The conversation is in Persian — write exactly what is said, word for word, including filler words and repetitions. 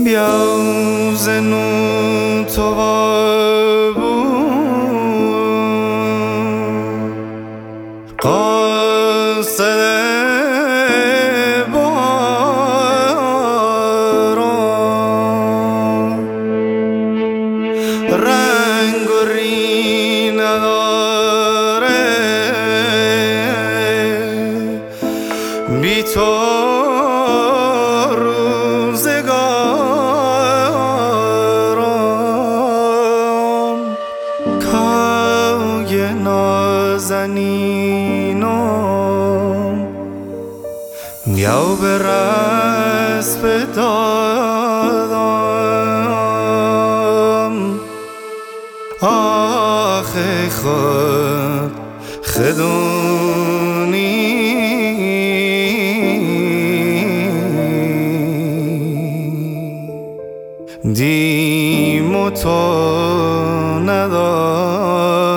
بیا زنو تو بابو قاصد باران رنگ و ری نداره بی تو نازنینم بیا به رسم دادم آخه خود خدونی دیم و تو ندار